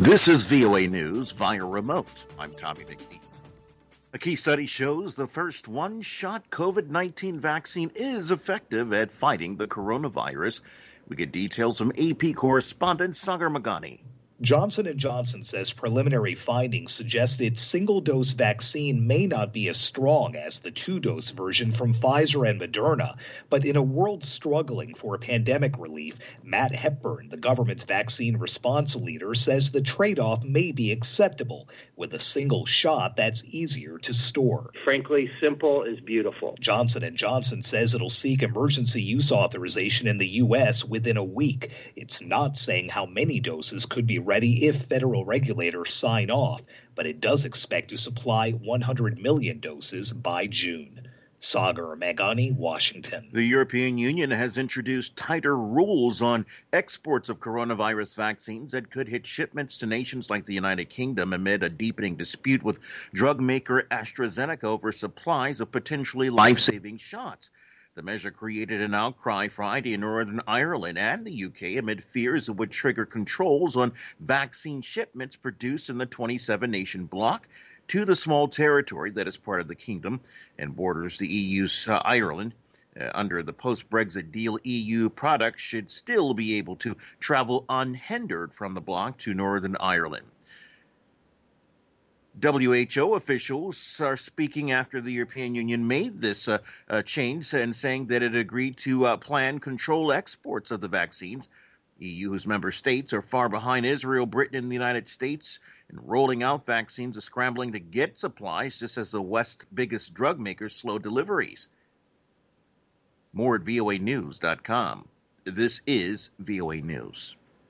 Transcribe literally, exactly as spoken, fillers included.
This is V O A News via remote. I'm Tommy McNeil. A key study shows the first one-shot COVID nineteen vaccine is effective at fighting the coronavirus. We get details from A P correspondent Sagar Magani. Johnson and Johnson says preliminary findings suggest its single-dose vaccine may not be as strong as the two-dose version from Pfizer and Moderna. But in a world struggling for pandemic relief, Matt Hepburn, the government's vaccine response leader, says the trade-off may be acceptable with a single shot that's easier to store. Frankly, simple is beautiful. Johnson and Johnson says it'll seek emergency use authorization in the U S within a week. It's not saying how many doses could be ready if federal regulators sign off, but it does expect to supply one hundred million doses by June. Sagar Magani, Washington. The European Union has introduced tighter rules on exports of coronavirus vaccines that could hit shipments to nations like the United Kingdom amid a deepening dispute with drug maker AstraZeneca over supplies of potentially life-saving shots. The measure created an outcry Friday in Northern Ireland and the U K amid fears it would trigger controls on vaccine shipments produced in the twenty-seven nation bloc to the small territory that is part of the kingdom and borders the E U's uh, Ireland. Uh, under the post-Brexit deal, E U products should still be able to travel unhindered from the bloc to Northern Ireland. W H O officials are speaking after the European Union made this uh, uh, change and saying that it agreed to uh, plan control exports of the vaccines. E U, whose member states are far behind Israel, Britain, and the United States in rolling out vaccines, are scrambling to get supplies just as the West's biggest drug makers slow deliveries. More at V O A news dot com. This is V O A News.